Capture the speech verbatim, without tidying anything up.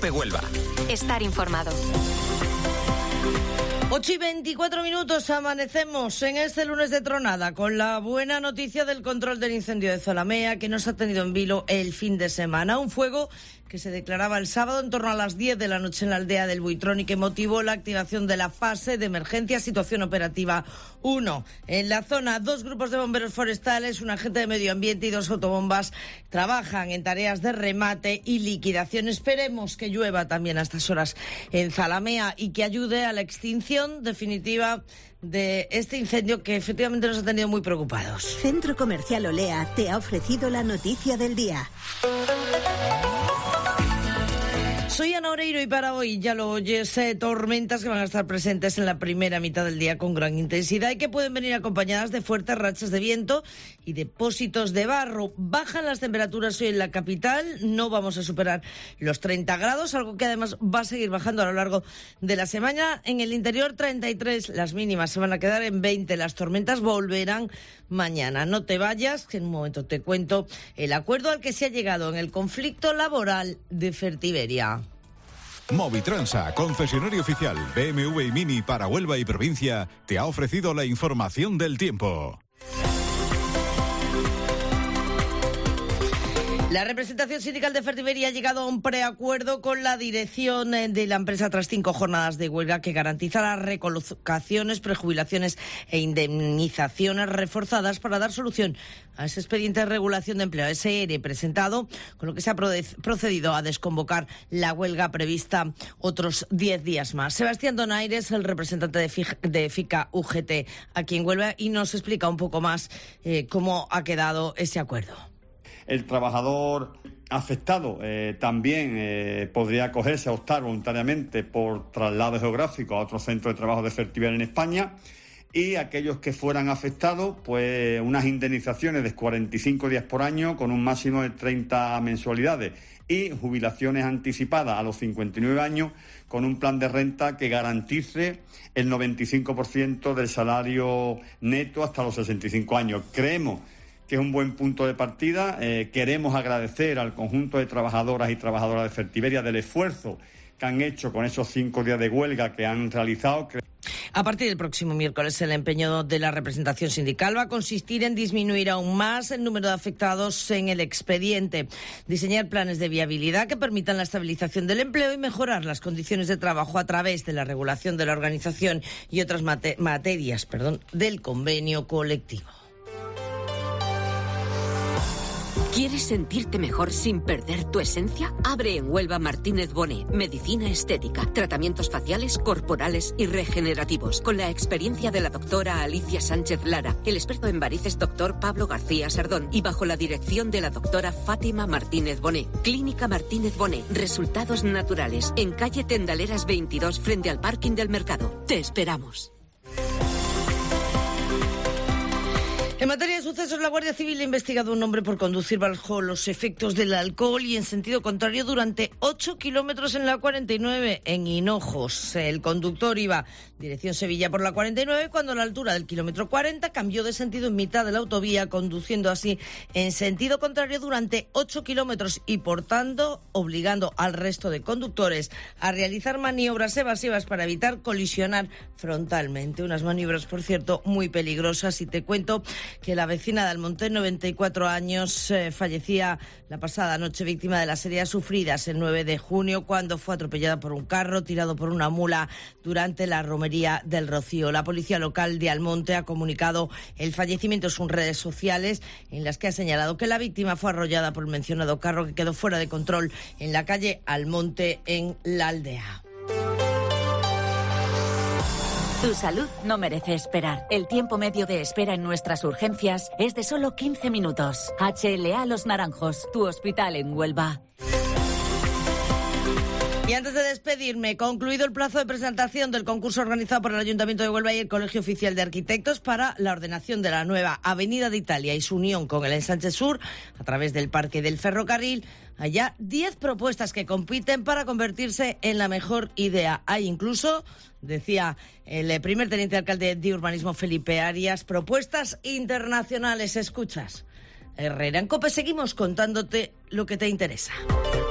COPE Huelva. Estar informado. ocho y veinticuatro minutos, amanecemos en este lunes de tronada con la buena noticia del control del incendio de Zalamea, que nos ha tenido en vilo el fin de semana. Un fuego que se declaraba el sábado en torno a las diez de la noche en la aldea del Buitrón y que motivó la activación de la fase de emergencia situación operativa uno. En la zona, dos grupos de bomberos forestales, un agente de medio ambiente y dos autobombas trabajan en tareas de remate y liquidación. Esperemos que llueva también a estas horas en Zalamea y que ayude a la extinción definitiva de este incendio que efectivamente nos ha tenido muy preocupados. Centro Comercial Olea te ha ofrecido la noticia del día. Soy Ana Oreiro y para hoy, ya lo oyes, eh, tormentas que van a estar presentes en la primera mitad del día con gran intensidad y que pueden venir acompañadas de fuertes rachas de viento y depósitos de barro. Bajan las temperaturas hoy en la capital, no vamos a superar los treinta grados, algo que además va a seguir bajando a lo largo de la semana. En el interior treinta y tres, las mínimas se van a quedar en veinte, las tormentas volverán mañana. No te vayas, que en un momento te cuento el acuerdo al que se ha llegado en el conflicto laboral de Fertiberia. Movitransa, concesionario oficial B M W y Mini para Huelva y provincia, te ha ofrecido la información del tiempo. La representación sindical de Fertiberia ha llegado a un preacuerdo con la dirección de la empresa tras cinco jornadas de huelga que garantiza las recolocaciones, prejubilaciones e indemnizaciones reforzadas para dar solución a ese expediente de regulación de empleo, ese E R E presentado, con lo que se ha procedido a desconvocar la huelga prevista otros diez días más. Sebastián Donaires, el representante de, F I, de FICA U G T aquí en Huelva, y nos explica un poco más eh, cómo ha quedado ese acuerdo. El trabajador afectado eh, también eh, podría acogerse a optar voluntariamente por traslado geográfico a otro centro de trabajo de Fertiberia en España, y aquellos que fueran afectados, pues unas indemnizaciones de cuarenta y cinco días por año con un máximo de treinta mensualidades y jubilaciones anticipadas a los cincuenta y nueve años con un plan de renta que garantice el noventa y cinco por ciento del salario neto hasta los sesenta y cinco años. Creemos que es un buen punto de partida. Eh, queremos agradecer al conjunto de trabajadoras y trabajadoras de Fertiberia del esfuerzo que han hecho con esos cinco días de huelga que han realizado. A partir del próximo miércoles, el empeño de la representación sindical va a consistir en disminuir aún más el número de afectados en el expediente, diseñar planes de viabilidad que permitan la estabilización del empleo y mejorar las condiciones de trabajo a través de la regulación de la organización y otras mate- materias perdón, del convenio colectivo. ¿Quieres sentirte mejor sin perder tu esencia? Abre en Huelva Martínez Bonet, medicina estética, tratamientos faciales, corporales y regenerativos, con la experiencia de la doctora Alicia Sánchez Lara, el experto en varices doctor Pablo García Sardón y bajo la dirección de la doctora Fátima Martínez Bonet. Clínica Martínez Bonet, resultados naturales, en calle Tendaleras veintidós frente al parking del mercado. Te esperamos. En materia de sucesos, la Guardia Civil ha investigado a un hombre por conducir bajo los efectos del alcohol y en sentido contrario durante ocho kilómetros en la cuarenta y nueve en Hinojos. El conductor iba dirección Sevilla por la cuarenta y nueve cuando a la altura del kilómetro cuarenta cambió de sentido en mitad de la autovía, conduciendo así en sentido contrario durante ocho kilómetros y, por tanto, obligando al resto de conductores a realizar maniobras evasivas para evitar colisionar frontalmente. Unas maniobras, por cierto, muy peligrosas. Y te cuento que la vecina de Almonte, noventa y cuatro años, eh, fallecía la pasada noche víctima de las heridas sufridas el nueve de junio cuando fue atropellada por un carro tirado por una mula durante la romería del Rocío. La policía local de Almonte ha comunicado el fallecimiento en sus redes sociales, en las que ha señalado que la víctima fue arrollada por el mencionado carro que quedó fuera de control en la calle Almonte, en la aldea. Tu salud no merece esperar. El tiempo medio de espera en nuestras urgencias es de solo quince minutos. H L A Los Naranjos, tu hospital en Huelva. Y antes de despedirme, concluido el plazo de presentación del concurso organizado por el Ayuntamiento de Huelva y el Colegio Oficial de Arquitectos para la ordenación de la nueva Avenida de Italia y su unión con el Ensanche Sur a través del Parque del Ferrocarril, hay ya diez propuestas que compiten para convertirse en la mejor idea. Hay incluso, decía el primer teniente alcalde de urbanismo Felipe Arias, propuestas internacionales. Escuchas, Herrera en COPE, seguimos contándote lo que te interesa.